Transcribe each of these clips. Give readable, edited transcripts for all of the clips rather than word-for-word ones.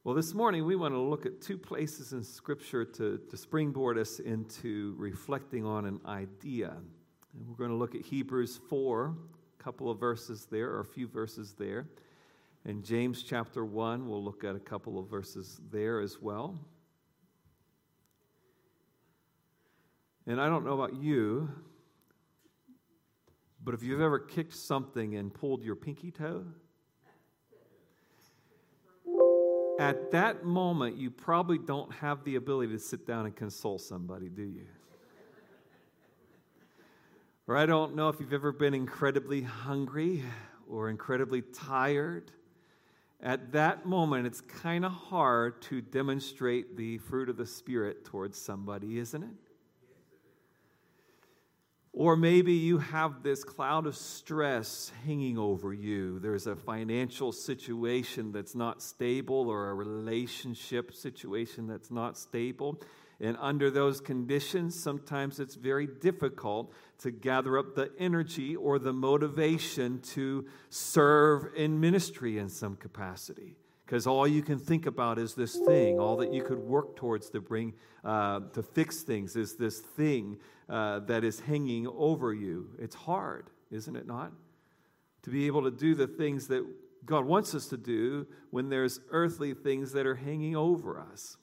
Well, this morning we want to look at two places in Scripture to springboard us into reflecting on an idea. And we're going to look at Hebrews 4, a couple of verses there, or a few verses there. And James chapter 1, we'll look at a couple of verses there as well. And I don't know about you, but if you've ever kicked something and pulled your pinky toe, at that moment, you probably don't have the ability to sit down and console somebody, do you? Or I don't know if you've ever been incredibly hungry or incredibly tired. At that moment, it's kind of hard to demonstrate the fruit of the Spirit towards somebody, isn't it? Or maybe you have this cloud of stress hanging over you. There's a financial situation that's not stable or a relationship situation that's not stable. And under those conditions, sometimes it's very difficult to gather up the energy or the motivation to serve in ministry in some capacity. Because all you can think about is this thing. All that you could work towards to bring, to fix things is this thing that is hanging over you. It's hard, isn't it not? To be able to do the things that God wants us to do when there's earthly things that are hanging over us.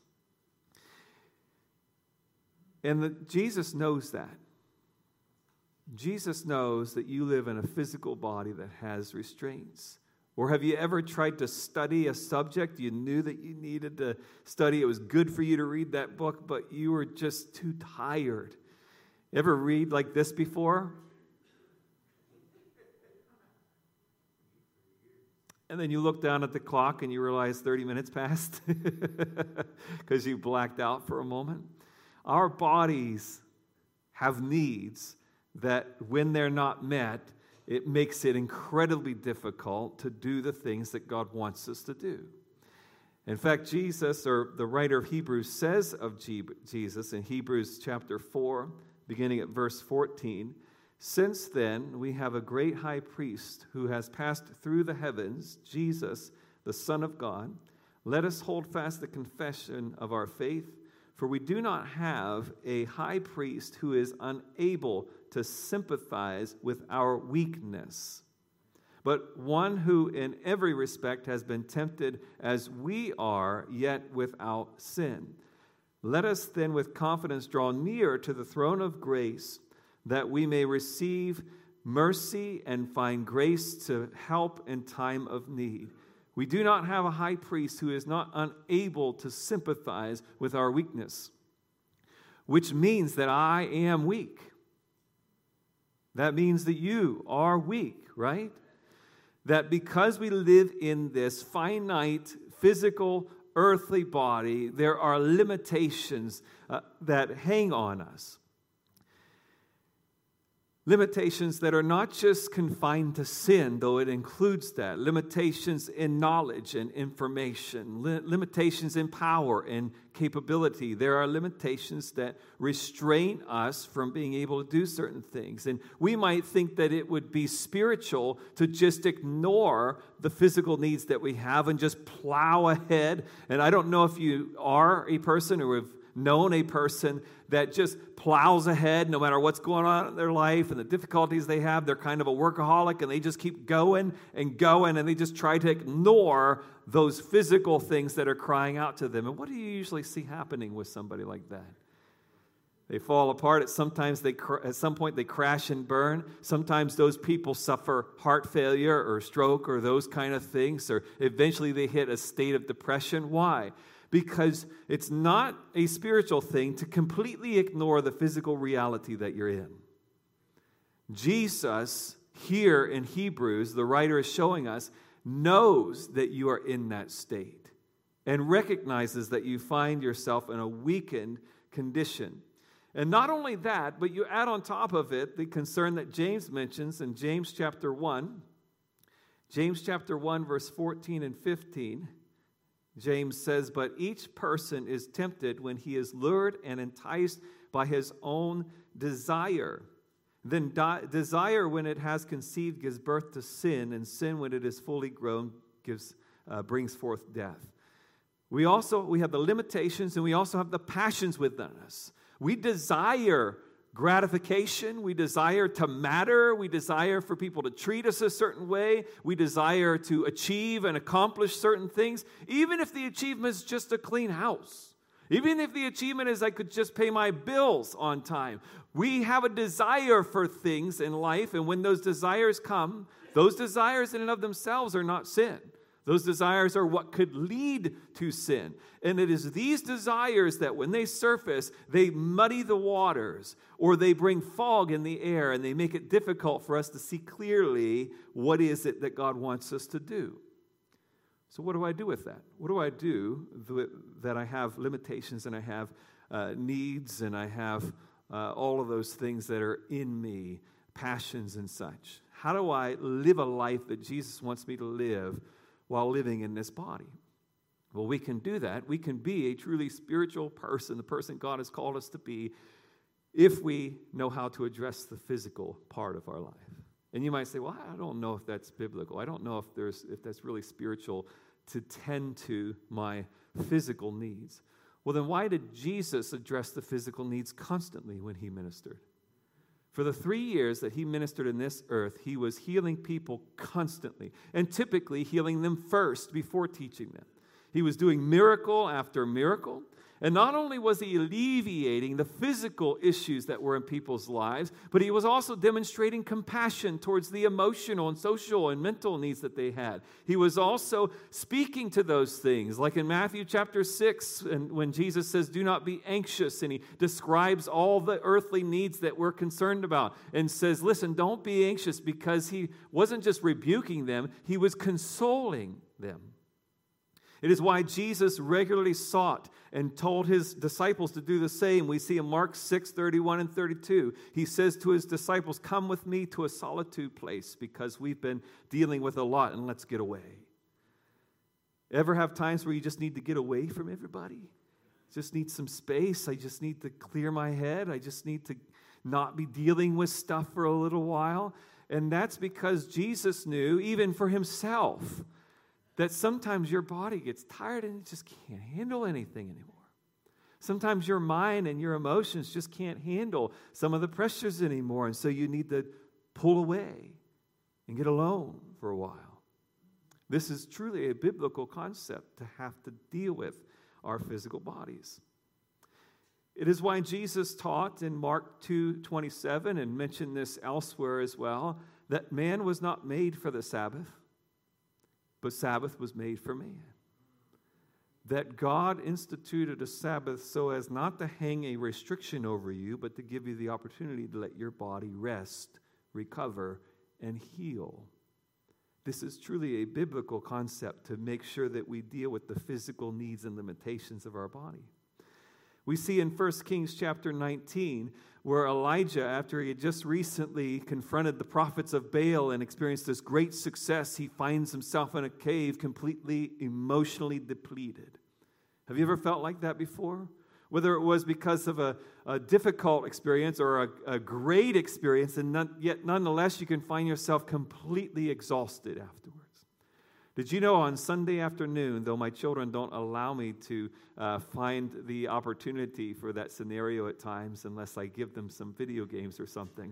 And Jesus knows that. Jesus knows that you live in a physical body that has restraints. Or have you ever tried to study a subject you knew that you needed to study? It was good for you to read that book, but you were just too tired. Ever read like this before? And then you look down at the clock and you realize 30 minutes passed because you blacked out for a moment. Our bodies have needs that when they're not met, it makes it incredibly difficult to do the things that God wants us to do. In fact, Jesus, or the writer of Hebrews, says of Jesus in Hebrews chapter 4, beginning at verse 14, "Since then we have a great high priest who has passed through the heavens, Jesus, the Son of God. Let us hold fast the confession of our faith, for we do not have a high priest who is unable to sympathize with our weakness, but one who in every respect has been tempted as we are, yet without sin. Let us then with confidence draw near to the throne of grace, that we may receive mercy and find grace to help in time of need. We do not have a high priest who is not unable to sympathize with our weakness," which means that I am weak. That means that you are weak, right? That because we live in this finite, physical, earthly body, there are limitations that hang on us. Limitations that are not just confined to sin, though it includes that. Limitations in knowledge and information. Limitations in power and capability. There are limitations that restrain us from being able to do certain things. And we might think that it would be spiritual to just ignore the physical needs that we have and just plow ahead. And I don't know if you are a person or have known a person that just plows ahead no matter what's going on in their life and the difficulties they have. They're kind of a workaholic and they just keep going and going and they just try to ignore those physical things that are crying out to them. And what do you usually see happening with somebody like that? They fall apart. At some point they crash and burn. Sometimes those people suffer heart failure or stroke or those kind of things, or eventually they hit a state of depression. Why? Because it's not a spiritual thing to completely ignore the physical reality that you're in. Jesus, here in Hebrews, the writer is showing us, knows that you are in that state and recognizes that you find yourself in a weakened condition. And not only that, but you add on top of it the concern that James mentions in James chapter 1. James chapter 1, verse 14 and 15. James says, "But each person is tempted when he is lured and enticed by his own desire. Then desire, when it has conceived, gives birth to sin, and sin, when it is fully grown, brings forth death." We have the limitations, and we also have the passions within us. We desire gratification. We desire to matter. We desire for people to treat us a certain way. We desire to achieve and accomplish certain things, even if the achievement is just a clean house. Even if the achievement is I could just pay my bills on time. We have a desire for things in life, and when those desires come, those desires in and of themselves are not sin. Those desires are what could lead to sin. And it is these desires that when they surface, they muddy the waters, or they bring fog in the air, and they make it difficult for us to see clearly what is it that God wants us to do. So what do I do with that? What do I do that I have limitations and I have needs and I have all of those things that are in me, passions and such? How do I live a life that Jesus wants me to live while living in this body? Well, we can do that. We can be a truly spiritual person, the person God has called us to be, if we know how to address the physical part of our life. And you might say, well, I don't know if that's biblical. I don't know if that's really spiritual to tend to my physical needs. Well, then why did Jesus address the physical needs constantly when he ministered? For the 3 years that he ministered in this earth, he was healing people constantly, and typically healing them first before teaching them. He was doing miracle after miracle, and not only was he alleviating the physical issues that were in people's lives, but he was also demonstrating compassion towards the emotional and social and mental needs that they had. He was also speaking to those things, like in Matthew chapter 6, and when Jesus says, do not be anxious, and he describes all the earthly needs that we're concerned about, and says, listen, don't be anxious, because he wasn't just rebuking them, he was consoling them. It is why Jesus regularly sought and told his disciples to do the same. We see in Mark 6:31 and 32. He says to his disciples, come with me to a solitude place because we've been dealing with a lot and let's get away. Ever have times where you just need to get away from everybody? Just need some space. I just need to clear my head. I just need to not be dealing with stuff for a little while. And that's because Jesus knew, even for himself, that sometimes your body gets tired and it just can't handle anything anymore. Sometimes your mind and your emotions just can't handle some of the pressures anymore, and so you need to pull away and get alone for a while. This is truly a biblical concept to have to deal with our physical bodies. It is why Jesus taught in Mark 2:27, and mentioned this elsewhere as well, that man was not made for the Sabbath, but Sabbath was made for man. That God instituted a Sabbath so as not to hang a restriction over you, but to give you the opportunity to let your body rest, recover, and heal. This is truly a biblical concept to make sure that we deal with the physical needs and limitations of our body. We see in 1 Kings chapter 19 where Elijah, after he had just recently confronted the prophets of Baal and experienced this great success, he finds himself in a cave completely emotionally depleted. Have you ever felt like that before? Whether it was because of a difficult experience or a great experience, and yet nonetheless you can find yourself completely exhausted afterwards. Did you know on Sunday afternoon, though my children don't allow me to find the opportunity for that scenario at times unless I give them some video games or something,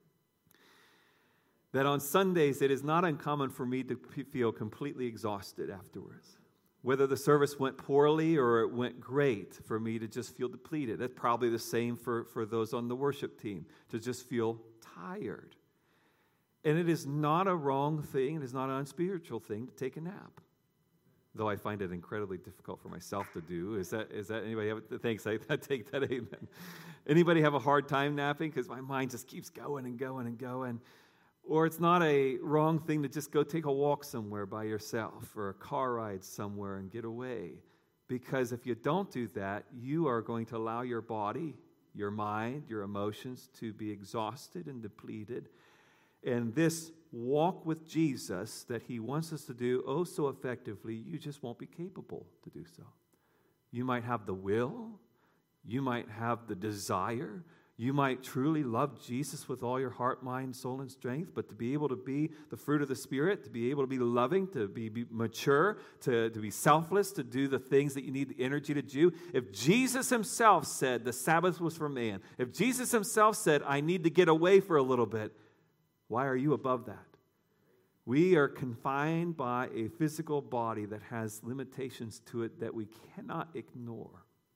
that on Sundays it is not uncommon for me to feel completely exhausted afterwards. Whether the service went poorly or it went great, for me to just feel depleted. That's probably the same for those on the worship team, to just feel tired. And it is not a wrong thing, it is not an unspiritual thing to take a nap. Though I find it incredibly difficult for myself to do. Is that anybody have it? Thanks, I take that, amen. Anybody have a hard time napping? Because my mind just keeps going and going and going. Or it's not a wrong thing to just go take a walk somewhere by yourself or a car ride somewhere and get away. Because if you don't do that, you are going to allow your body, your mind, your emotions to be exhausted and depleted. And this walk with Jesus that he wants us to do oh so effectively, you just won't be capable to do so. You might have the will, you might have the desire, You might truly love Jesus with all your heart, mind, soul, and strength, but to be able to be the fruit of the Spirit, to be able to be loving, to be mature, to be selfless, to do the things that you need the energy to do. If Jesus himself said the Sabbath was for man, if Jesus himself said, I need to get away for a little bit, why are you above that? We are confined by a physical body that has limitations to it that we cannot ignore.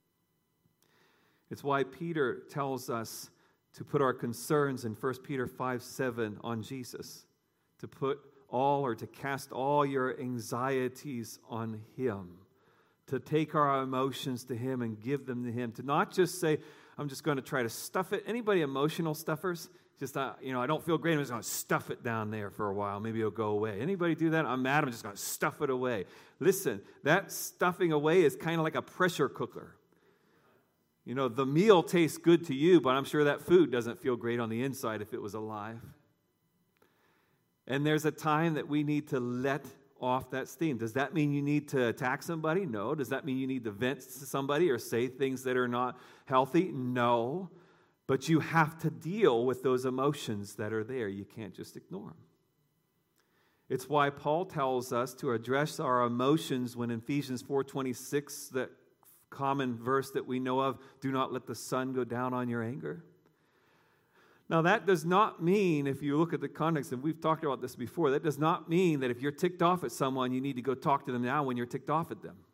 It's why Peter tells us to put our concerns in 1 Peter 5:7 on Jesus, to put all or to cast all your anxieties on him, to take our emotions to him and give them to him, to not just say, I'm just going to try to stuff it. Anybody emotional stuffers? Just, I don't feel great. I'm just going to stuff it down there for a while. Maybe it'll go away. Anybody do that? I'm mad. I'm just going to stuff it away. Listen, that stuffing away is kind of like a pressure cooker. The meal tastes good to you, but I'm sure that food doesn't feel great on the inside if it was alive. And there's a time that we need to let off that steam. Does that mean you need to attack somebody? No. Does that mean you need to vent to somebody or say things that are not healthy? No. But you have to deal with those emotions that are there. You can't just ignore them. It's why Paul tells us to address our emotions when in Ephesians 4:26, that common verse that we know of, do not let the sun go down on your anger. Now that does not mean, if you look at the context, and we've talked about this before, that does not mean that if you're ticked off at someone, you need to go talk to them now when you're ticked off at them.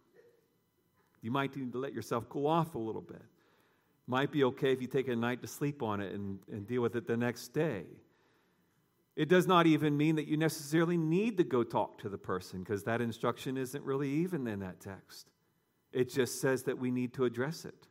You might need to let yourself cool off a little bit. Might be okay if you take a night to sleep on it and deal with it the next day. It does not even mean that you necessarily need to go talk to the person, because that instruction isn't really even in that text. It just says that we need to address it.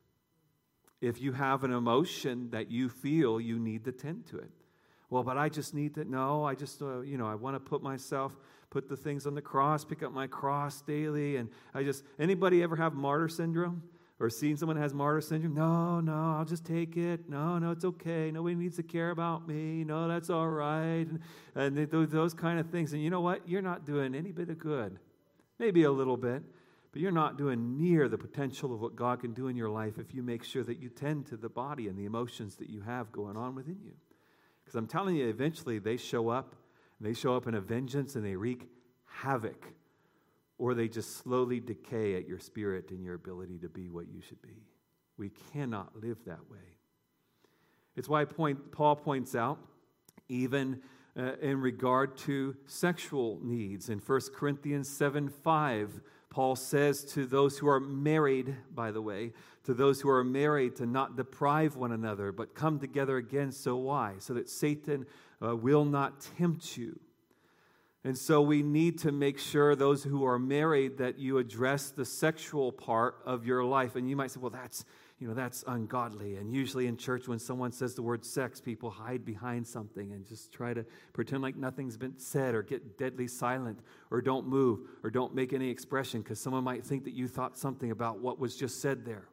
If you have an emotion that you feel, you need to tend to it. Well, but I just need to, no, I just, I want to put the things on the cross, pick up my cross daily, and anybody ever have martyr syndrome? Or seen someone who has martyr syndrome? No, I'll just take it. No, it's okay. Nobody needs to care about me. No, that's all right. And those kind of things. And you know what? You're not doing any bit of good. Maybe a little bit. But you're not doing near the potential of what God can do in your life if you make sure that you tend to the body and the emotions that you have going on within you. Because I'm telling you, eventually they show up in a vengeance and they wreak havoc. Or they just slowly decay at your spirit and your ability to be what you should be. We cannot live that way. It's why Paul points out, even in regard to sexual needs. In 1 Corinthians 7:5, Paul says to those who are married, by the way, to those who are married to not deprive one another, but come together again. So why? So that Satan will not tempt you. And so we need to make sure, those who are married, that you address the sexual part of your life. And you might say, well, that's ungodly. And usually in church, when someone says the word sex, people hide behind something and just try to pretend like nothing's been said, or get deadly silent, or don't move, or don't make any expression, because someone might think that you thought something about what was just said there.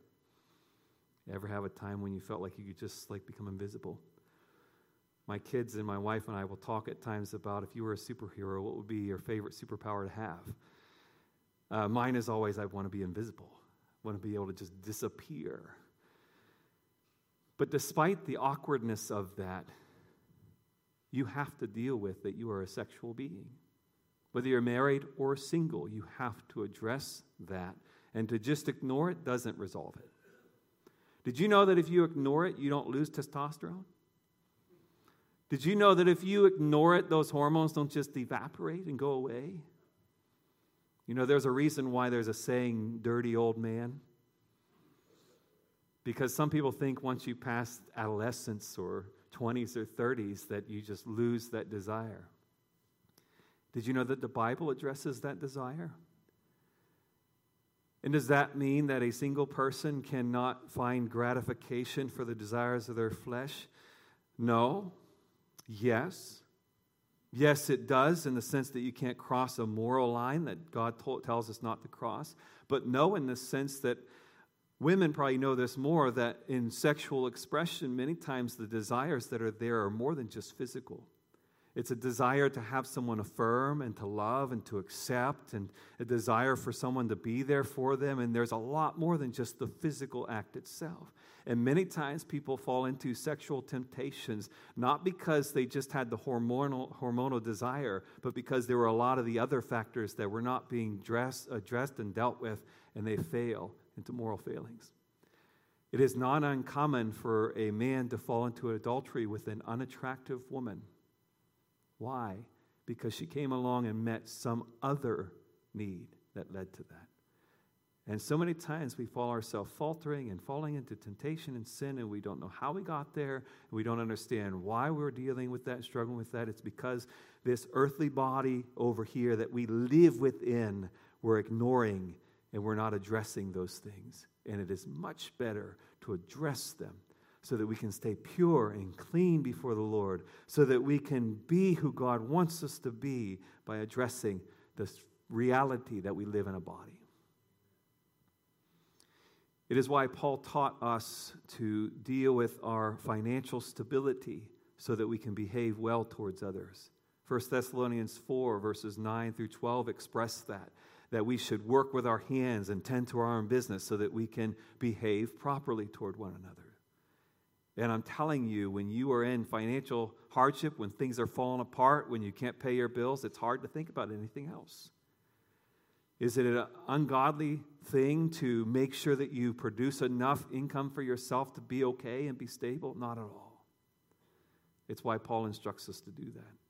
You ever have a time when you felt like you could just become invisible? My kids and my wife and I will talk at times about, if you were a superhero, what would be your favorite superpower to have? Mine is always, I want to be invisible. I want to be able to just disappear. But despite the awkwardness of that, you have to deal with that you are a sexual being. Whether you're married or single, you have to address that. And to just ignore it doesn't resolve it. Did you know that if you ignore it, you don't lose testosterone? Did you know that if you ignore it, those hormones don't just evaporate and go away? There's a reason why there's a saying, dirty old man. Because some people think once you pass adolescence or 20s or 30s that you just lose that desire. Did you know that the Bible addresses that desire? And does that mean that a single person cannot find gratification for the desires of their flesh? No. Yes. Yes, it does, in the sense that you can't cross a moral line that God tells us not to cross. But no, in the sense that women probably know this more, that in sexual expression, many times the desires that are there are more than just physical. It's a desire to have someone affirm and to love and to accept, and a desire for someone to be there for them. And there's a lot more than just the physical act itself. And many times people fall into sexual temptations, not because they just had the hormonal desire, but because there were a lot of the other factors that were not being addressed and dealt with, and they fail into moral failings. It is not uncommon for a man to fall into adultery with an unattractive woman. Why? Because she came along and met some other need that led to that. And so many times we fall ourselves faltering and falling into temptation and sin, and we don't know how we got there, and we don't understand why we're dealing with that and struggling with that. It's because this earthly body over here that we live within, we're ignoring, and we're not addressing those things. And it is much better to address them so that we can stay pure and clean before the Lord, so that we can be who God wants us to be by addressing this reality that we live in a body. It is why Paul taught us to deal with our financial stability so that we can behave well towards others. 1 Thessalonians 4, verses 9 through 12 express that we should work with our hands and tend to our own business so that we can behave properly toward one another. And I'm telling you, when you are in financial hardship, when things are falling apart, when you can't pay your bills, it's hard to think about anything else. Is it an ungodly thing to make sure that you produce enough income for yourself to be okay and be stable? Not at all. It's why Paul instructs us to do that.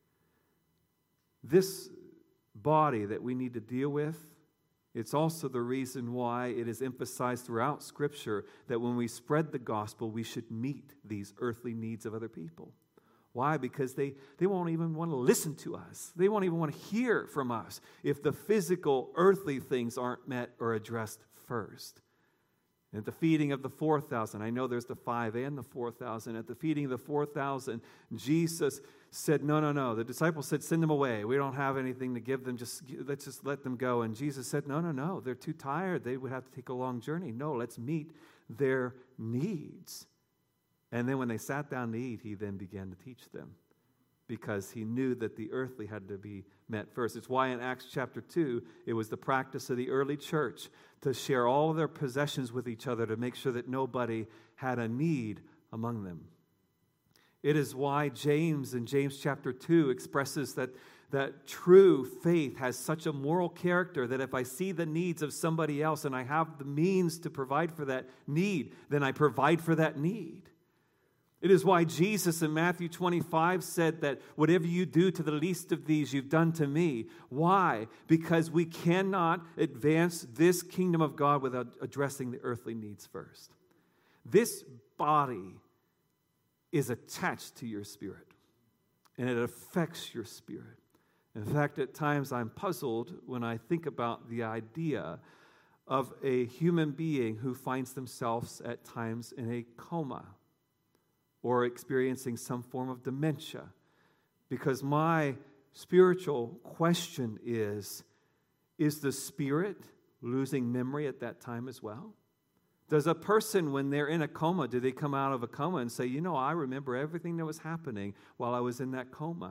This body that we need to deal with, it's also the reason why it is emphasized throughout Scripture that when we spread the gospel, we should meet these earthly needs of other people. Why? Because they won't even want to listen to us. They won't even want to hear from us if the physical, earthly things aren't met or addressed first. And at the feeding of the 4,000, I know there's the 5 and the 4,000. At the feeding of the 4,000, Jesus said, no. The disciples said, send them away. We don't have anything to give them. Let's just let them go. And Jesus said, no. They're too tired. They would have to take a long journey. No, let's meet their needs. And then when they sat down to eat, he then began to teach them because he knew that the earthly had to be met first. It's why in Acts chapter 2, it was the practice of the early church to share all of their possessions with each other to make sure that nobody had a need among them. It is why James in James chapter 2 expresses that true faith has such a moral character that if I see the needs of somebody else and I have the means to provide for that need, then I provide for that need. It is why Jesus in Matthew 25 said that whatever you do to the least of these, you've done to me. Why? Because we cannot advance this kingdom of God without addressing the earthly needs first. This body is attached to your spirit, and it affects your spirit. In fact, at times I'm puzzled when I think about the idea of a human being who finds themselves at times in a coma or experiencing some form of dementia. Because my spiritual question is the spirit losing memory at that time as well? Does a person, when they're in a coma, do they come out of a coma and say, I remember everything that was happening while I was in that coma?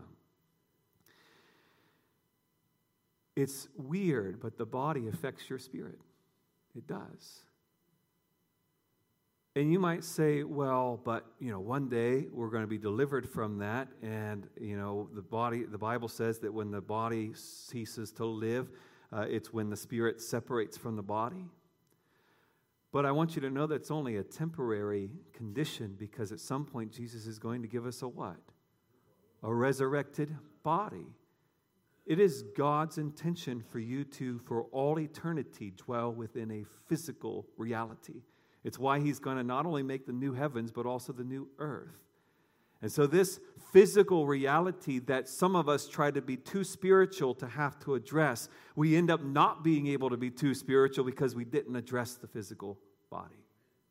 It's weird, but the body affects your spirit. It does. And you might say, well, but, one day we're going to be delivered from that. And, the Bible says that when the body ceases to live, it's when the spirit separates from the body. But I want you to know that's only a temporary condition because at some point Jesus is going to give us a what? A resurrected body. It is God's intention for you to, for all eternity, dwell within a physical reality. It's why he's going to not only make the new heavens, but also the new earth. And so this physical reality that some of us try to be too spiritual to have to address, we end up not being able to be too spiritual because we didn't address the physical body.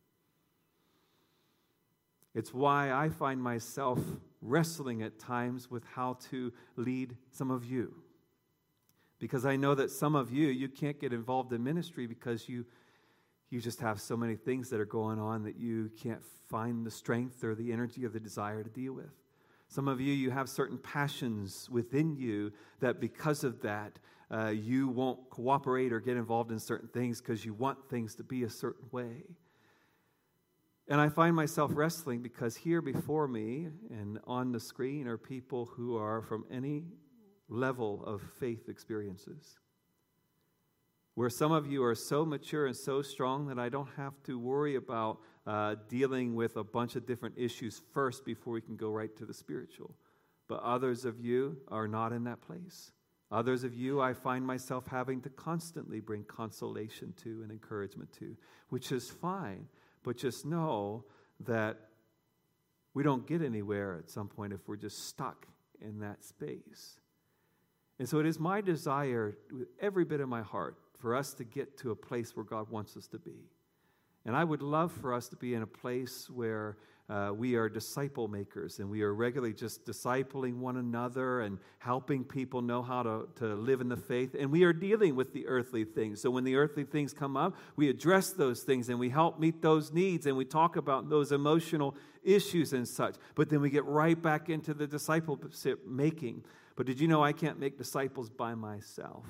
It's why I find myself wrestling at times with how to lead some of you. Because I know that some of you can't get involved in ministry because you just have so many things that are going on that you can't find the strength or the energy or the desire to deal with. Some of you have certain passions within you that because of that, you won't cooperate or get involved in certain things because you want things to be a certain way. And I find myself wrestling because here before me and on the screen are people who are from any level of faith experiences. Where some of you are so mature and so strong that I don't have to worry about dealing with a bunch of different issues first before we can go right to the spiritual. But others of you are not in that place. Others of you, I find myself having to constantly bring consolation to and encouragement to, which is fine. But just know that we don't get anywhere at some point if we're just stuck in that space. And so it is my desire with every bit of my heart for us to get to a place where God wants us to be. And I would love for us to be in a place where we are disciple makers and we are regularly just discipling one another and helping people know how to live in the faith. And we are dealing with the earthly things. So when the earthly things come up, we address those things and we help meet those needs and we talk about those emotional issues and such. But then we get right back into the discipleship making. But did you know I can't make disciples by myself?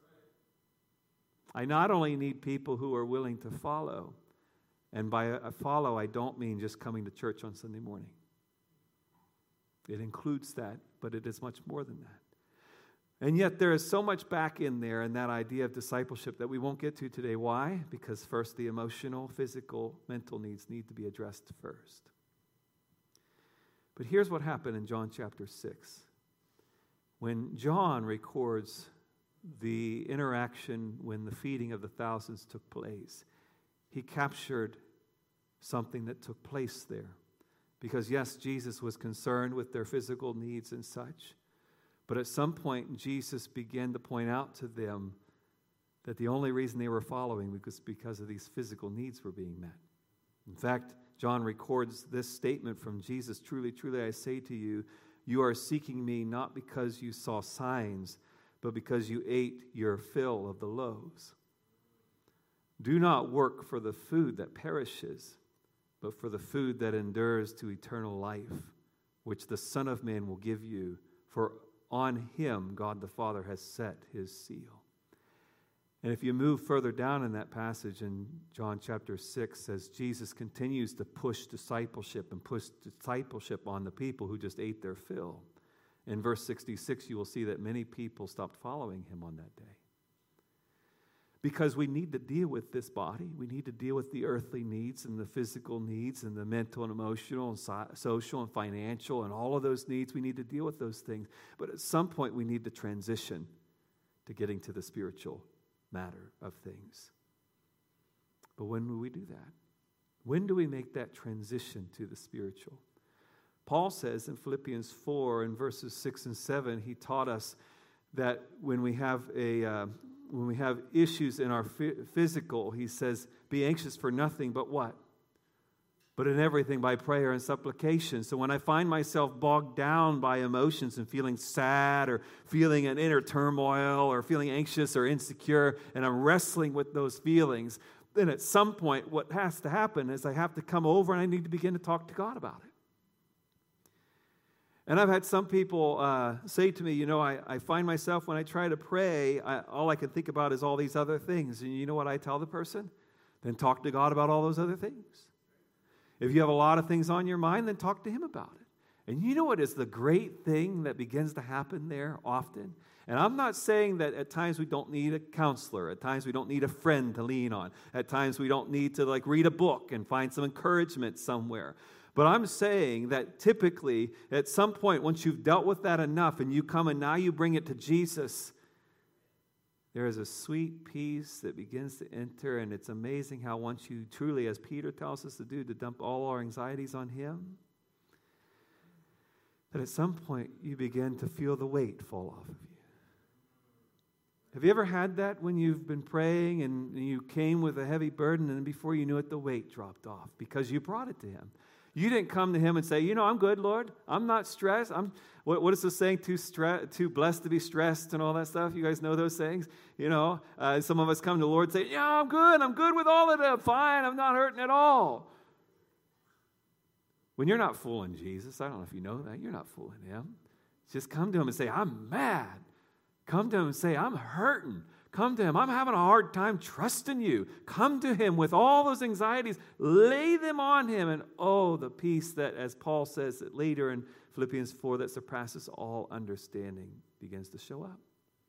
I not only need people who are willing to follow, and by a follow, I don't mean just coming to church on Sunday morning. It includes that, but it is much more than that. And yet there is so much back in there in that idea of discipleship that we won't get to today. Why? Because first the emotional, physical, mental needs need to be addressed first. But here's what happened in John chapter 6. When John records the interaction when the feeding of the thousands took place, he captured something that took place there. Because yes, Jesus was concerned with their physical needs and such. But at some point, Jesus began to point out to them that the only reason they were following was because of these physical needs were being met. In fact, John records this statement from Jesus, "Truly, truly, I say to you, you are seeking me not because you saw signs, but because you ate your fill of the loaves. Do not work for the food that perishes, but for the food that endures to eternal life, which the Son of Man will give you, for on him God the Father has set his seal." And if you move further down in that passage in John chapter 6, as Jesus continues to push discipleship on the people who just ate their fill. In verse 66, you will see that many people stopped following him on that day. Because we need to deal with this body. We need to deal with the earthly needs and the physical needs and the mental and emotional and social and financial and all of those needs. We need to deal with those things. But at some point, we need to transition to getting to the spiritual matter of things. But when will we do that? When do we make that transition to the spiritual? Paul says in Philippians 4 in verses 6 and 7, he taught us that when we have issues in our physical, he says, be anxious for nothing but what? But in everything by prayer and supplication. So when I find myself bogged down by emotions and feeling sad or feeling an inner turmoil or feeling anxious or insecure, and I'm wrestling with those feelings, then at some point what has to happen is I have to come over and I need to begin to talk to God about it. And I've had some people say to me, I find myself when I try to pray, all I can think about is all these other things. And you know what I tell the person? Then talk to God about all those other things. If you have a lot of things on your mind, then talk to him about it. And you know what is the great thing that begins to happen there often? And I'm not saying that at times we don't need a counselor. At times we don't need a friend to lean on. At times we don't need to read a book and find some encouragement somewhere. But I'm saying that typically, at some point, once you've dealt with that enough and you come and now you bring it to Jesus, there is a sweet peace that begins to enter, and it's amazing how once you truly, as Peter tells us to do, to dump all our anxieties on him, that at some point you begin to feel the weight fall off of you. Have you ever had that when you've been praying and you came with a heavy burden and before you knew it, the weight dropped off because you brought it to him? You didn't come to him and say, I'm good, Lord. I'm not stressed. What is the saying? Too blessed to be stressed and all that stuff. You guys know those sayings? Some of us come to the Lord and say, I'm good. I'm good with all of that. Fine. I'm not hurting at all. When you're not fooling Jesus, I don't know if you know that, you're not fooling him. Just come to him and say, I'm mad. Come to him and say, I'm hurting. Come to him. I'm having a hard time trusting you. Come to him with all those anxieties. Lay them on him. And oh, the peace that, as Paul says that later in Philippians 4, that surpasses all understanding begins to show up.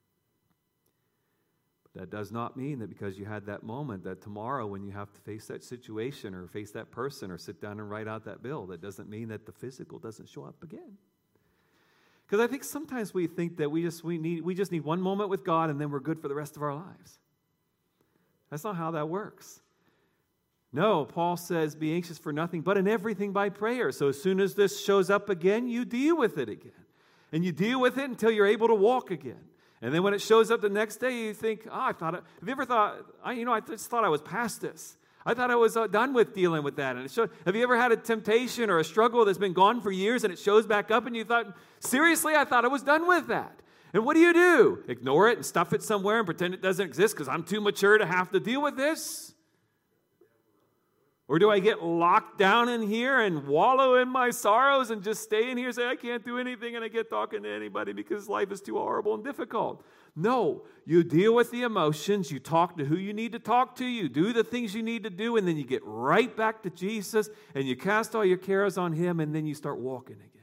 But that does not mean that because you had that moment, that tomorrow when you have to face that situation or face that person or sit down and write out that bill, that doesn't mean that the physical doesn't show up again. Because I think sometimes we think that we just need one moment with God and then we're good for the rest of our lives. That's not how that works. No, Paul says, be anxious for nothing, but in everything by prayer. So as soon as this shows up again, you deal with it again. And you deal with it until you're able to walk again. And then when it shows up the next day, you think, have you ever thought, I just thought I was past this. I thought I was done with dealing with that. And have you ever had a temptation or a struggle that's been gone for years and it shows back up and you thought, seriously, I thought I was done with that. And what do? Ignore it and stuff it somewhere and pretend it doesn't exist because I'm too mature to have to deal with this? Or do I get locked down in here and wallow in my sorrows and just stay in here and say, I can't do anything and I get talking to anybody because life is too horrible and difficult? No, you deal with the emotions, you talk to who you need to talk to, you do the things you need to do, and then you get right back to Jesus and you cast all your cares on him and then you start walking again.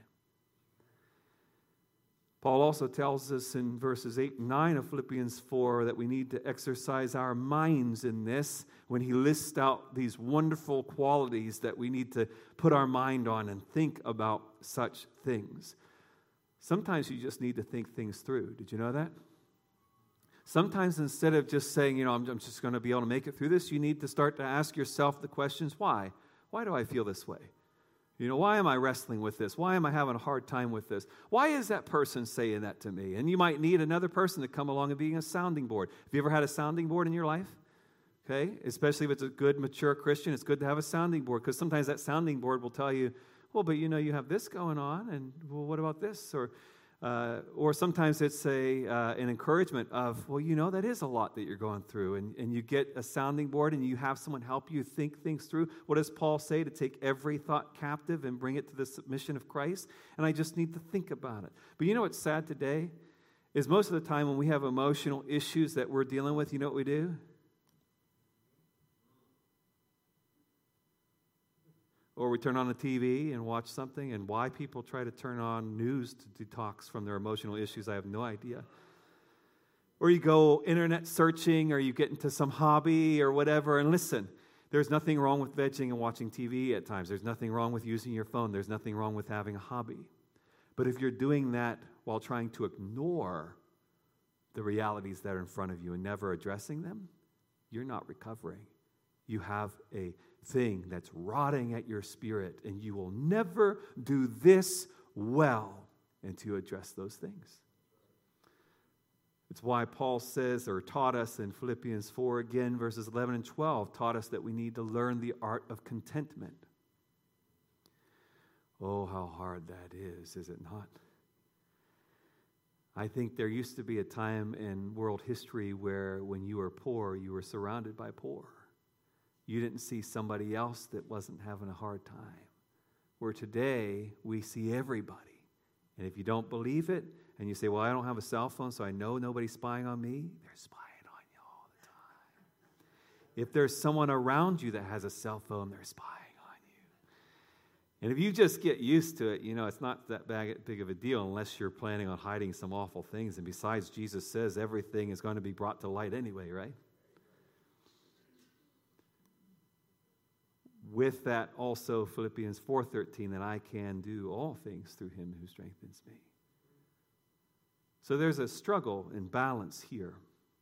Paul also tells us in verses 8 and 9 of Philippians 4 that we need to exercise our minds in this when he lists out these wonderful qualities that we need to put our mind on and think about such things. Sometimes you just need to think things through. Did you know that? Sometimes instead of just saying, I'm just going to be able to make it through this, you need to start to ask yourself the questions, why? Why do I feel this way? Why am I wrestling with this? Why am I having a hard time with this? Why is that person saying that to me? And you might need another person to come along and be a sounding board. Have you ever had a sounding board in your life? Okay, especially if it's a good, mature Christian, it's good to have a sounding board because sometimes that sounding board will tell you, well, but you have this going on, and well, what about this? Or sometimes it's an encouragement of, well, that is a lot that you're going through. And you get a sounding board and you have someone help you think things through. What does Paul say? To take every thought captive and bring it to the submission of Christ. And I just need to think about it. But what's sad today is most of the time when we have emotional issues that we're dealing with, you know what we do? Or we turn on the TV and watch something, and why people try to turn on news to detox from their emotional issues, I have no idea. Or you go internet searching, or you get into some hobby or whatever, and listen, there's nothing wrong with vegging and watching TV at times. There's nothing wrong with using your phone. There's nothing wrong with having a hobby. But if you're doing that while trying to ignore the realities that are in front of you and never addressing them, you're not recovering. You have a thing that's rotting at your spirit, and you will never do this well until you address those things. It's why Paul says, or taught us in Philippians 4 again, verses 11 and 12, taught us that we need to learn the art of contentment. Oh, how hard that is it not? I think there used to be a time in world history where when you were poor, you were surrounded by poor. You didn't see somebody else that wasn't having a hard time. Where today, we see everybody. And if you don't believe it, and you say, well, I don't have a cell phone, so I know nobody's spying on me, they're spying on you all the time. If there's someone around you that has a cell phone, they're spying on you. And if you just get used to it, it's not that big of a deal unless you're planning on hiding some awful things. And besides, Jesus says everything is going to be brought to light anyway, right? With that also Philippians 4:13, that I can do all things through him who strengthens me. So there's a struggle in balance here.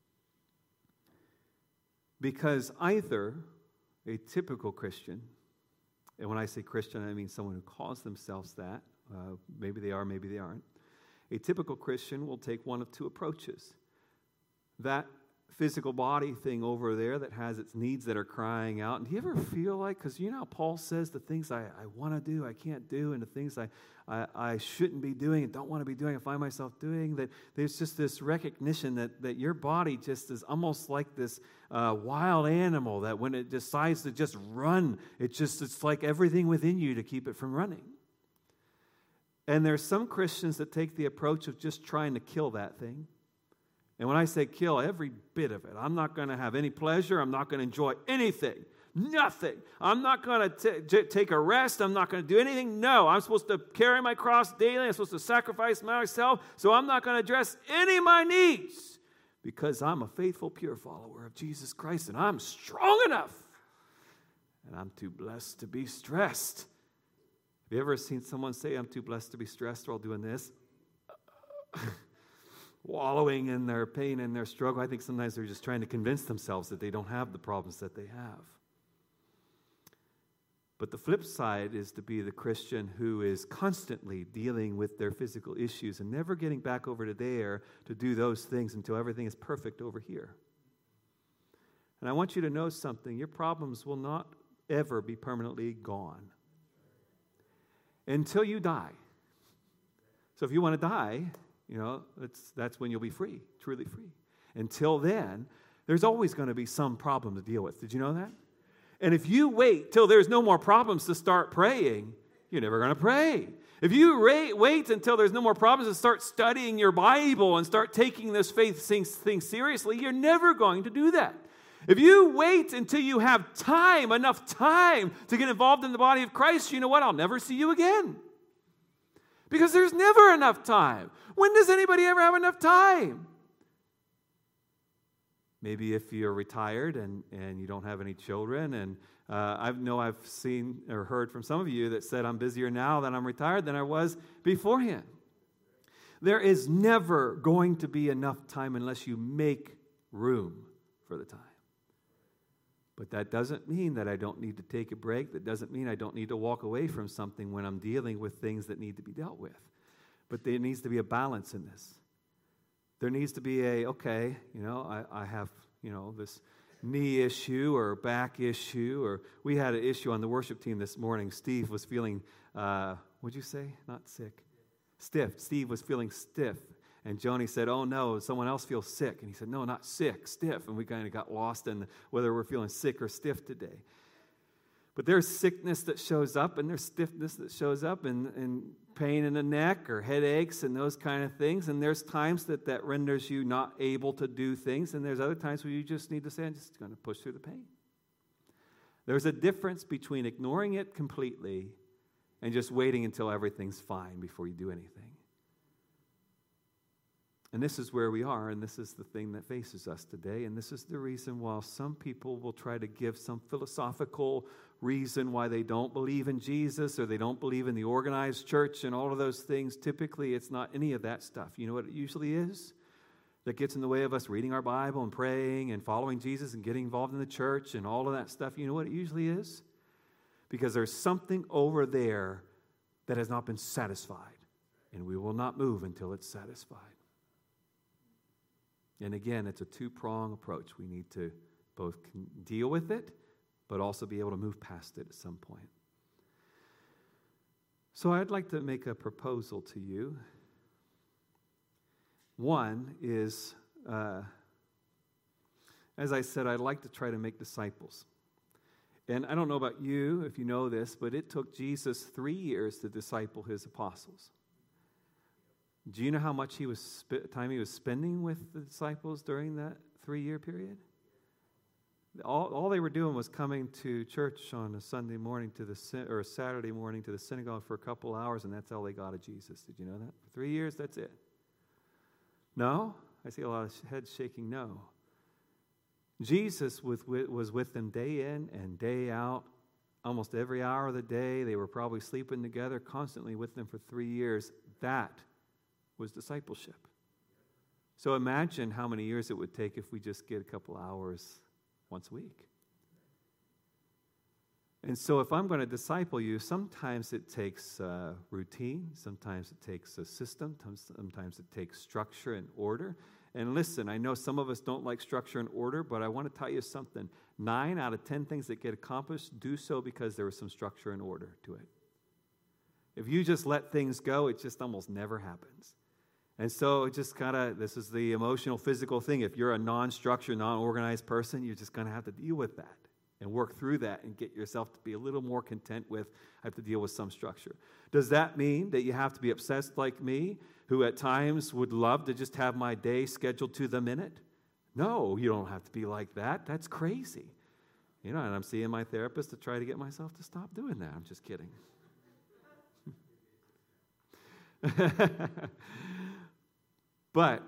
Because either a typical Christian, and when I say Christian, I mean someone who calls themselves that, maybe they are, maybe they aren't. A typical Christian will take one of two approaches. That physical body thing over there that has its needs that are crying out. And do you ever feel like, because you know how Paul says the things I want to do, I can't do, and the things I shouldn't be doing and don't want to be doing, I find myself doing, that there's just this recognition that your body just is almost like this wild animal that when it decides to just run, it's like everything within you to keep it from running. And there's some Christians that take the approach of just trying to kill that thing. And when I say kill, every bit of it. I'm not going to have any pleasure. I'm not going to enjoy anything. Nothing. I'm not going to take a rest. I'm not going to do anything. No, I'm supposed to carry my cross daily. I'm supposed to sacrifice myself. So I'm not going to address any of my needs because I'm a faithful, pure follower of Jesus Christ, and I'm strong enough. And I'm too blessed to be stressed. Have you ever seen someone say, I'm too blessed to be stressed while doing this? Wallowing in their pain and their struggle. I think sometimes they're just trying to convince themselves that they don't have the problems that they have. But the flip side is to be the Christian who is constantly dealing with their physical issues and never getting back over to there to do those things until everything is perfect over here. And I want you to know something. Your problems will not ever be permanently gone until you die. So if you want to die, that's when you'll be free, truly free. Until then, there's always going to be some problem to deal with. Did you know that? And if you wait till there's no more problems to start praying, you're never going to pray. If you wait until there's no more problems to start studying your Bible and start taking this faith thing seriously, you're never going to do that. If you wait until you have enough time to get involved in the body of Christ, you know what? I'll never see you again. Because there's never enough time. When does anybody ever have enough time? Maybe if you're retired and you don't have any children. And I've seen or heard from some of you that said, I'm busier now that I'm retired than I was beforehand. There is never going to be enough time unless you make room for the time. But that doesn't mean that I don't need to take a break. That doesn't mean I don't need to walk away from something when I'm dealing with things that need to be dealt with. But there needs to be a balance in this. There needs to be I have, this knee issue or back issue, or we had an issue on the worship team this morning. Steve was feeling, what'd you say? Not sick. Stiff. Steve was feeling stiff. And Joni said, oh no, someone else feels sick. And he said, no, not sick, stiff. And we kind of got lost in whether we're feeling sick or stiff today. But there's sickness that shows up, and there's stiffness that shows up, and pain in the neck or headaches and those kind of things. And there's times that renders you not able to do things. And there's other times where you just need to say, I'm just going to push through the pain. There's a difference between ignoring it completely and just waiting until everything's fine before you do anything. And this is where we are, and this is the thing that faces us today. And this is the reason why some people will try to give some philosophical reason why they don't believe in Jesus or they don't believe in the organized church and all of those things. Typically, it's not any of that stuff. You know what it usually is? That gets in the way of us reading our Bible and praying and following Jesus and getting involved in the church and all of that stuff. You know what it usually is? Because there's something over there that has not been satisfied, and we will not move until it's satisfied. And again, it's a two-prong approach. We need to both deal with it, but also be able to move past it at some point. So I'd like to make a proposal to you. One is, as I said, I'd like to try to make disciples. And I don't know about you, if you know this, but it took Jesus 3 years to disciple his apostles. Do you know how much time he was spending with the disciples during that 3-year period? All they were doing was coming to church on a Sunday morning or a Saturday morning to the synagogue for a couple hours, and that's all they got of Jesus. Did you know that? For 3 years, that's it. No? I see a lot of heads shaking no. Jesus was with them day in and day out, almost every hour of the day. They were probably sleeping together, constantly with them for 3 years. That was discipleship. So imagine how many years it would take if we just get a couple hours once a week. And so if I'm going to disciple you, sometimes it takes routine, sometimes it takes a system, sometimes it takes structure and order. And listen, I know some of us don't like structure and order, but I want to tell you something. 9 out of 10 things that get accomplished do so because there was some structure and order to it. If you just let things go, it just almost never happens. And so it just this is the emotional, physical thing. If you're a non-structured, non-organized person, you're just going to have to deal with that and work through that and get yourself to be a little more content with, I have to deal with some structure. Does that mean that you have to be obsessed like me, who at times would love to just have my day scheduled to the minute? No, you don't have to be like that. That's crazy. And I'm seeing my therapist to try to get myself to stop doing that. I'm just kidding. But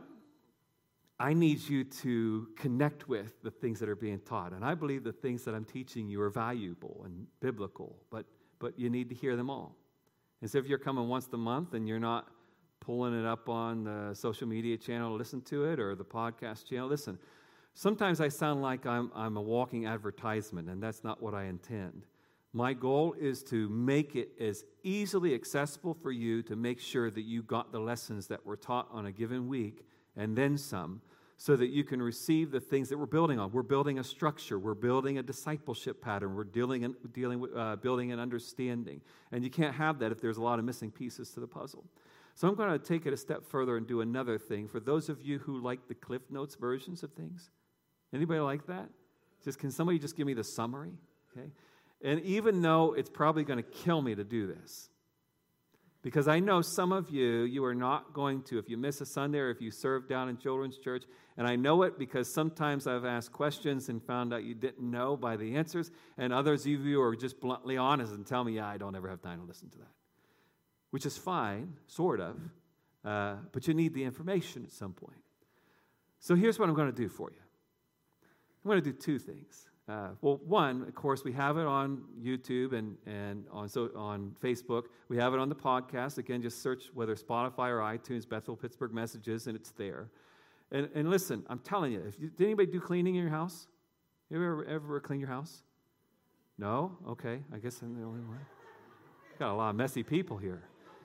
I need you to connect with the things that are being taught. And I believe the things that I'm teaching you are valuable and biblical, but you need to hear them all. And so if you're coming once a month and you're not pulling it up on the social media channel to listen to it or the podcast channel, listen, sometimes I sound like I'm a walking advertisement, and that's not what I intend. My goal is to make it as easily accessible for you to make sure that you got the lessons that were taught on a given week and then some, so that you can receive the things that we're building on. We're building a structure. We're building a discipleship pattern. We're building an understanding. And you can't have that if there's a lot of missing pieces to the puzzle. So I'm going to take it a step further and do another thing. For those of you who like the Cliff Notes versions of things, anybody like that? Can somebody just give me the summary? Okay. And even though it's probably going to kill me to do this, because I know some of you are not going to, if you miss a Sunday or if you serve down in children's church, and I know it because sometimes I've asked questions and found out you didn't know by the answers, and others of you are just bluntly honest and tell me, I don't ever have time to listen to that, which is fine, sort of, but you need the information at some point. So here's what I'm going to do for you. I'm going to do 2 things. One, of course, we have it on YouTube and on Facebook. We have it on the podcast. Again, just search whether Spotify or iTunes, Bethel Pittsburgh Messages, and it's there. And listen, I'm telling you, did anybody do cleaning in your house? You ever clean your house? No? Okay, I guess I'm the only one. Got a lot of messy people here.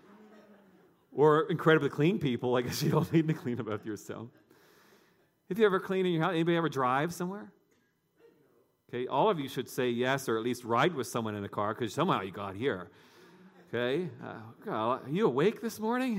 Or incredibly clean people. I guess you don't need to clean up after yourself. Have you ever cleaned in your house? Anybody ever drive somewhere? Okay, all of you should say yes, or at least ride with someone in a car, because somehow you got here. Okay, are you awake this morning?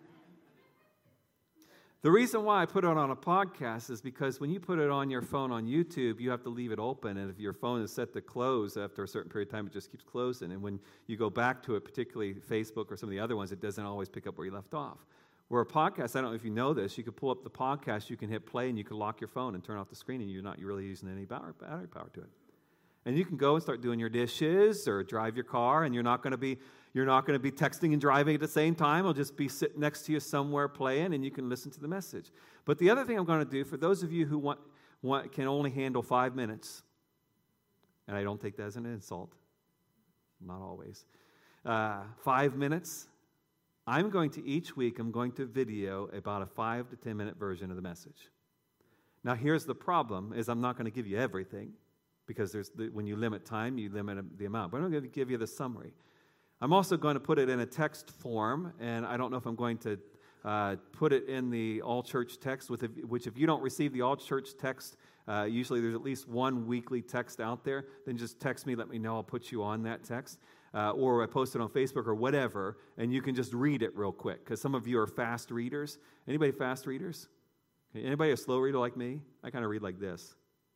The reason why I put it on a podcast is because when you put it on your phone on YouTube, you have to leave it open, and if your phone is set to close after a certain period of time, it just keeps closing, and when you go back to it, particularly Facebook or some of the other ones, it doesn't always pick up where you left off. Where a podcast, I don't know if you know this, you could pull up the podcast, you can hit play, and you can lock your phone and turn off the screen, and you're really using any battery power to it. And you can go and start doing your dishes or drive your car, and you're not going to be texting and driving at the same time. It'll just be sitting next to you somewhere playing, and you can listen to the message. But the other thing I'm going to do, for those of you who can only handle 5 minutes, and I don't take that as an insult, not always, 5 minutes. I'm going to video about a 5 to 10 minute version of the message. Now here's the problem, is I'm not going to give you everything, because when you limit time, you limit the amount. But I'm going to give you the summary. I'm also going to put it in a text form, and I don't know if I'm going to put it in the all-church text, which if you don't receive the all-church text, usually there's at least one weekly text out there, then just text me, let me know, I'll put you on that text. Or I post it on Facebook or whatever, and you can just read it real quick, because some of you are fast readers. Anybody fast readers? Okay. Anybody a slow reader like me? I kind of read like this.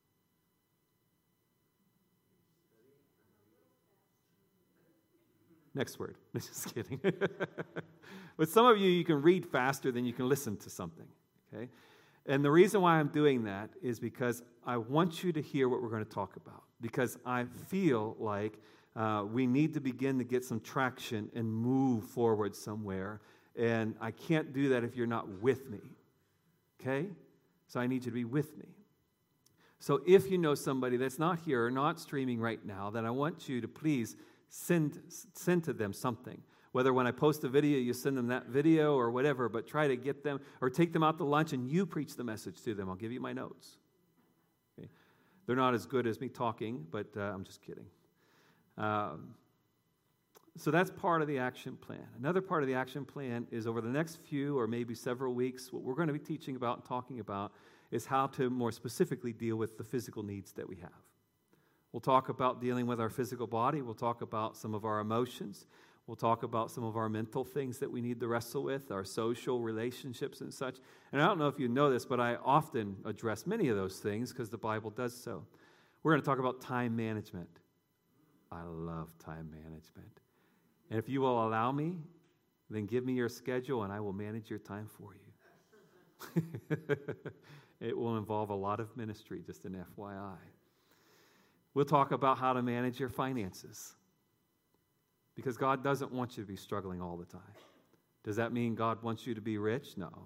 Next word. Just kidding. But some of you can read faster than you can listen to something. Okay? And the reason why I'm doing that is because I want you to hear what we're going to talk about. Because I feel like we need to begin to get some traction and move forward somewhere. And I can't do that if you're not with me. Okay? So I need you to be with me. So if you know somebody that's not here or not streaming right now, then I want you to please send to them something. Whether when I post a video, you send them that video or whatever, but try to get them, or take them out to lunch and you preach the message to them. I'll give you my notes. Okay? They're not as good as me talking, but I'm just kidding. So that's part of the action plan. Another part of the action plan is over the next few or maybe several weeks, what we're going to be teaching about and talking about is how to more specifically deal with the physical needs that we have. We'll talk about dealing with our physical body. We'll talk about some of our emotions. We'll talk about some of our mental things that we need to wrestle with, our social relationships and such. And I don't know if you know this, but I often address many of those things because the Bible does so. We're going to talk about time management. I love time management. And if you will allow me, then give me your schedule and I will manage your time for you. It will involve a lot of ministry, just an FYI. We'll talk about how to manage your finances. Because God doesn't want you to be struggling all the time. Does that mean God wants you to be rich? No.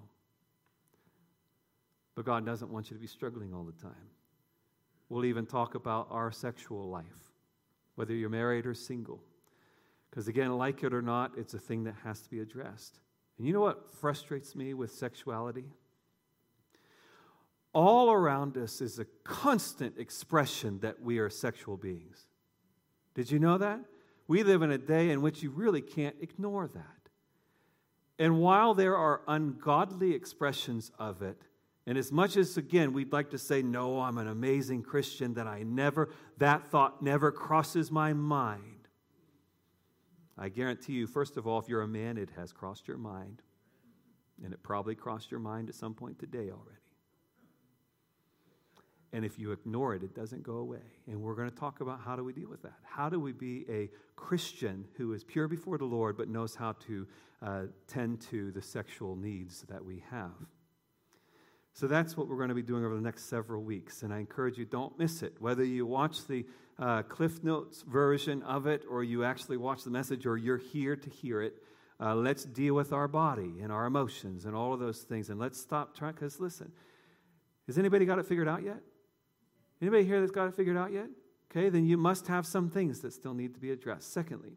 But God doesn't want you to be struggling all the time. We'll even talk about our sexual life, whether you're married or single. Because again, like it or not, it's a thing that has to be addressed. And you know what frustrates me with sexuality? All around us is a constant expression that we are sexual beings. Did you know that? We live in a day in which you really can't ignore that. And while there are ungodly expressions of it, and as much as, again, we'd like to say, no, I'm an amazing Christian, that thought never crosses my mind. I guarantee you, first of all, if you're a man, it has crossed your mind. And it probably crossed your mind at some point today already. And if you ignore it, it doesn't go away. And we're going to talk about how do we deal with that. How do we be a Christian who is pure before the Lord but knows how to tend to the sexual needs that we have. So that's what we're going to be doing over the next several weeks. And I encourage you, don't miss it. Whether you watch the Cliff Notes version of it or you actually watch the message or you're here to hear it, let's deal with our body and our emotions and all of those things. And let's stop trying, because listen, has anybody got it figured out yet? Anybody here that's got it figured out yet? Okay, then you must have some things that still need to be addressed. Secondly,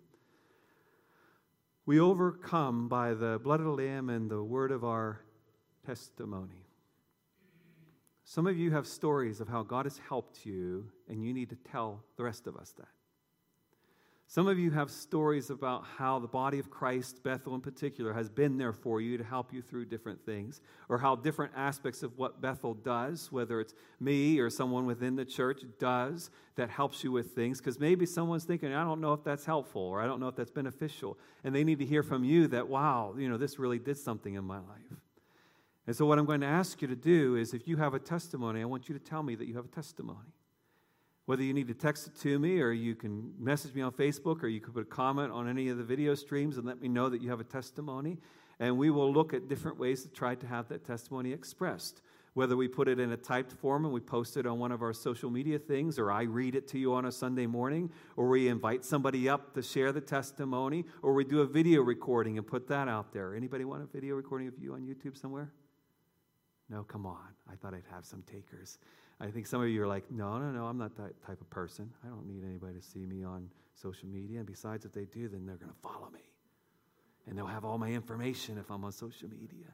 we overcome by the blood of the Lamb and the word of our testimony. Some of you have stories of how God has helped you, and you need to tell the rest of us that. Some of you have stories about how the body of Christ, Bethel in particular, has been there for you to help you through different things, or how different aspects of what Bethel does, whether it's me or someone within the church does, that helps you with things, because maybe someone's thinking, I don't know if that's helpful, or I don't know if that's beneficial, and they need to hear from you that, wow, this really did something in my life. And so what I'm going to ask you to do is, if you have a testimony, I want you to tell me that you have a testimony. Whether you need to text it to me, or you can message me on Facebook, or you could put a comment on any of the video streams and let me know that you have a testimony. And we will look at different ways to try to have that testimony expressed. Whether we put it in a typed form and we post it on one of our social media things, or I read it to you on a Sunday morning, or we invite somebody up to share the testimony, or we do a video recording and put that out there. Anybody want a video recording of you on YouTube somewhere? No, come on. I thought I'd have some takers. I think some of you are like, no, I'm not that type of person. I don't need anybody to see me on social media. And besides, if they do, then they're going to follow me. And they'll have all my information if I'm on social media.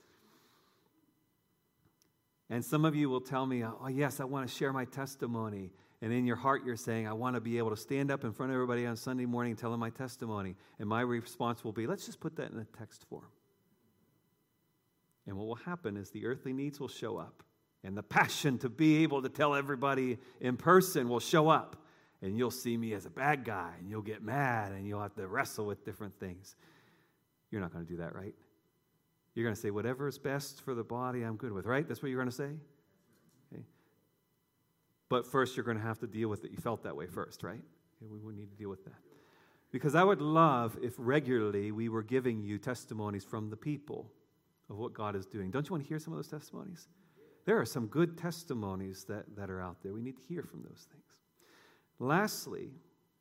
And some of you will tell me, oh, yes, I want to share my testimony. And in your heart, you're saying, I want to be able to stand up in front of everybody on Sunday morning and tell them my testimony. And my response will be, let's just put that in a text form. And what will happen is the earthly needs will show up. And the passion to be able to tell everybody in person will show up. And you'll see me as a bad guy. And you'll get mad. And you'll have to wrestle with different things. You're not going to do that, right? You're going to say, whatever is best for the body, I'm good with, right? That's what you're going to say? Okay. But first, you're going to have to deal with it. You felt that way first, right? Okay, we would need to deal with that. Because I would love if regularly we were giving you testimonies from the people of what God is doing. Don't you want to hear some of those testimonies? There are some good testimonies that are out there. We need to hear from those things. Lastly,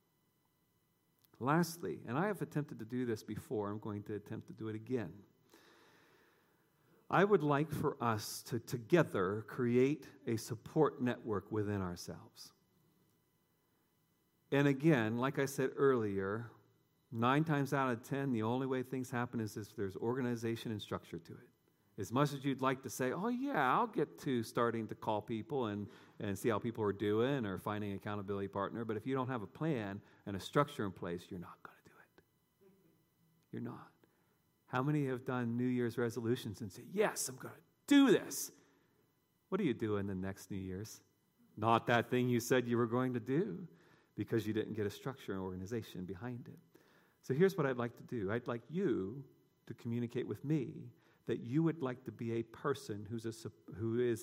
and I have attempted to do this before, I'm going to attempt to do it again. I would like for us to together create a support network within ourselves. And again, like I said earlier, 9 times out of 10, the only way things happen is if there's organization and structure to it. As much as you'd like to say, oh yeah, I'll get to starting to call people and see how people are doing or finding an accountability partner, but if you don't have a plan and a structure in place, you're not going to do it. You're not. How many have done New Year's resolutions and say, yes, I'm going to do this? What are you doing the next New Year's? Not that thing you said you were going to do, because you didn't get a structure and organization behind it. So here's what I'd like to do. I'd like you to communicate with me that you would like to be a person who is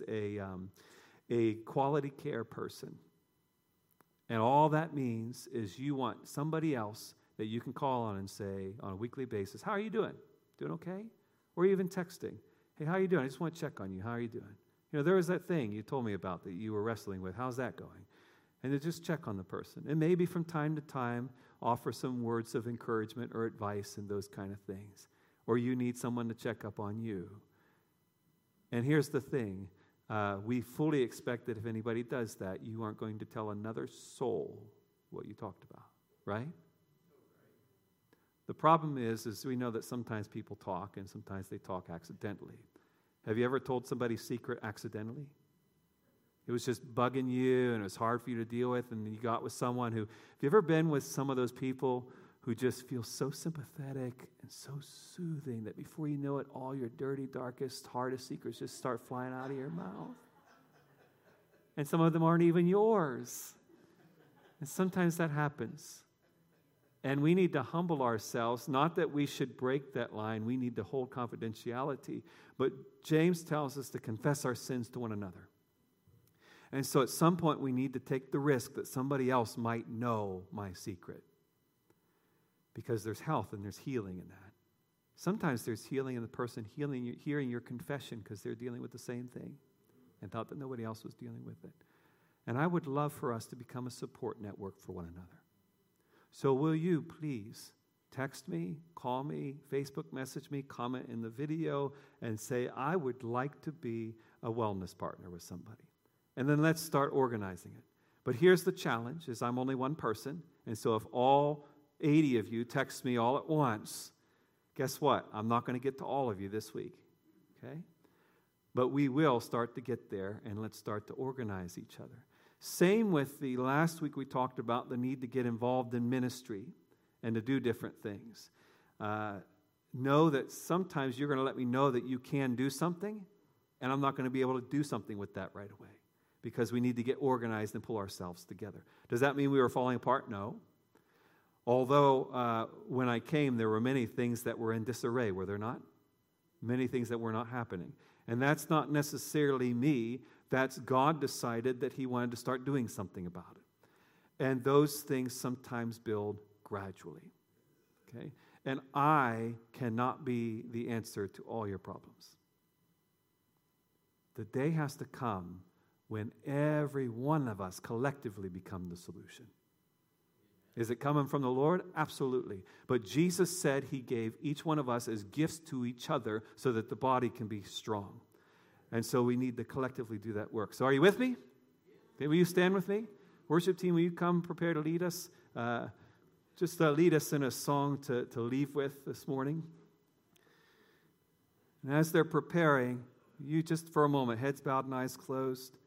a quality care person. And all that means is you want somebody else that you can call on and say on a weekly basis, how are you doing? Doing okay? Or even texting, hey, how are you doing? I just want to check on you. How are you doing? You know, there was that thing you told me about that you were wrestling with. How's that going? And to just check on the person. And maybe from time to time, offer some words of encouragement or advice and those kind of things. Or you need someone to check up on you. And here's the thing. We fully expect that if anybody does that, you aren't going to tell another soul what you talked about, right? The problem is we know that sometimes people talk, and sometimes they talk accidentally. Have you ever told somebody's secret accidentally? It was just bugging you, and it was hard for you to deal with, and you got with someone who, have you ever been with some of those people who just feel so sympathetic and so soothing that before you know it, all your dirty, darkest, hardest secrets just start flying out of your mouth? And some of them aren't even yours. And sometimes that happens. And we need to humble ourselves, not that we should break that line. We need to hold confidentiality. But James tells us to confess our sins to one another. And so at some point we need to take the risk that somebody else might know my secret. Because there's health and there's healing in that. Sometimes there's healing in the person hearing your confession because they're dealing with the same thing and thought that nobody else was dealing with it. And I would love for us to become a support network for one another. So will you please text me, call me, Facebook message me, comment in the video, and say, I would like to be a wellness partner with somebody. And then let's start organizing it. But here's the challenge, is I'm only one person, and so if all 80 of you text me all at once, guess what? I'm not going to get to all of you this week, okay? But we will start to get there, and let's start to organize each other. Same with the last week we talked about the need to get involved in ministry and to do different things. Know that sometimes you're going to let me know that you can do something, and I'm not going to be able to do something with that right away because we need to get organized and pull ourselves together. Does that mean we were falling apart? No. Although when I came, there were many things that were in disarray, were there not? Many things that were not happening. And that's not necessarily me. That's God decided that He wanted to start doing something about it. And those things sometimes build gradually. Okay? And I cannot be the answer to all your problems. The day has to come when every one of us collectively become the solution. Is it coming from the Lord? Absolutely. But Jesus said He gave each one of us as gifts to each other so that the body can be strong. And so we need to collectively do that work. So are you with me? Okay, will you stand with me? Worship team, will you come prepare to lead us? Just lead us in a song to leave with this morning. And as they're preparing, you just for a moment, heads bowed and eyes closed.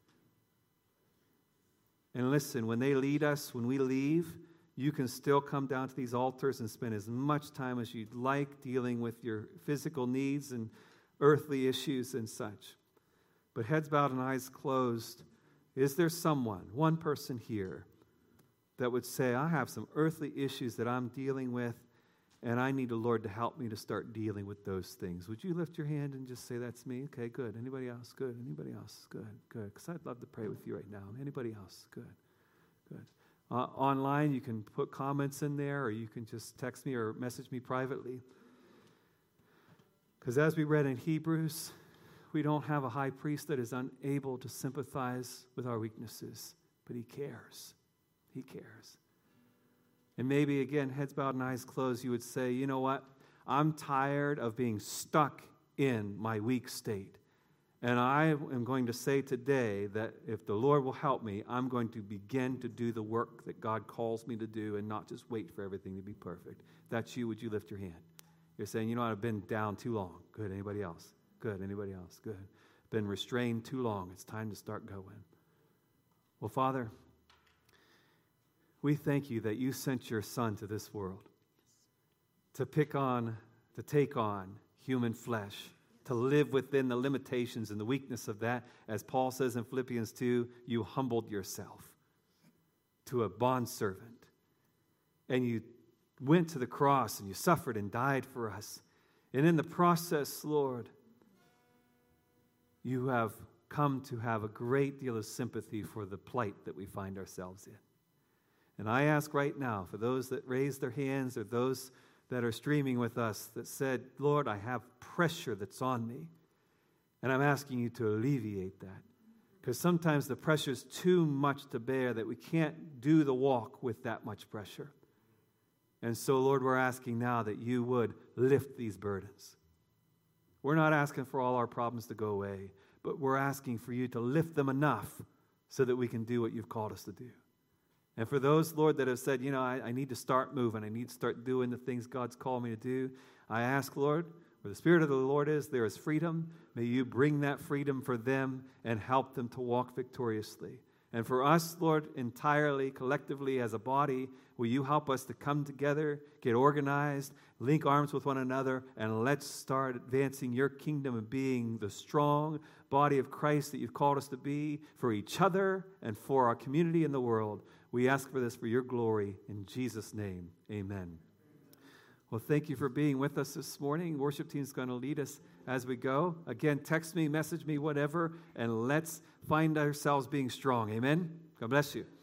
And listen, when they lead us, when we leave, you can still come down to these altars and spend as much time as you'd like dealing with your physical needs and earthly issues and such. But heads bowed and eyes closed, is there someone, one person here, that would say, I have some earthly issues that I'm dealing with, and I need the Lord to help me to start dealing with those things? Would you lift your hand and just say, that's me? Okay, good. Anybody else? Good. Anybody else? Good, good. Because I'd love to pray with you right now. Anybody else? Good, good. Online, you can put comments in there, or you can just text me or message me privately. Because as we read in Hebrews, we don't have a high priest that is unable to sympathize with our weaknesses, but He cares. He cares. And maybe, again, heads bowed and eyes closed, you would say, you know what? I'm tired of being stuck in my weak state. And I am going to say today that if the Lord will help me, I'm going to begin to do the work that God calls me to do and not just wait for everything to be perfect. If that's you, would you lift your hand? You're saying, you know what, I've been down too long. Good. Anybody else? Good. Anybody else? Good. Been restrained too long. It's time to start going. Well, Father, we thank you that you sent your Son to this world to take on human flesh, to live within the limitations and the weakness of that. As Paul says in Philippians 2, you humbled yourself to a bondservant. And you went to the cross and you suffered and died for us. And in the process, Lord, you have come to have a great deal of sympathy for the plight that we find ourselves in. And I ask right now, for those that raised their hands or those that are streaming with us that said, Lord, I have pressure that's on me, and I'm asking you to alleviate that. Because sometimes the pressure is too much to bear, that we can't do the walk with that much pressure. And so, Lord, we're asking now that you would lift these burdens. We're not asking for all our problems to go away, but we're asking for you to lift them enough so that we can do what you've called us to do. And for those, Lord, that have said, I need to start moving, I need to start doing the things God's called me to do, I ask, Lord, where the Spirit of the Lord is, there is freedom. May you bring that freedom for them and help them to walk victoriously. And for us, Lord, entirely, collectively, as a body, will you help us to come together, get organized, link arms with one another, and let's start advancing your kingdom and being the strong body of Christ that you've called us to be for each other and for our community in the world. We ask for this for your glory. In Jesus' name, amen. Well, thank you for being with us this morning. Worship team is going to lead us as we go. Again, text me, message me, whatever, and let's find ourselves being strong. Amen? God bless you.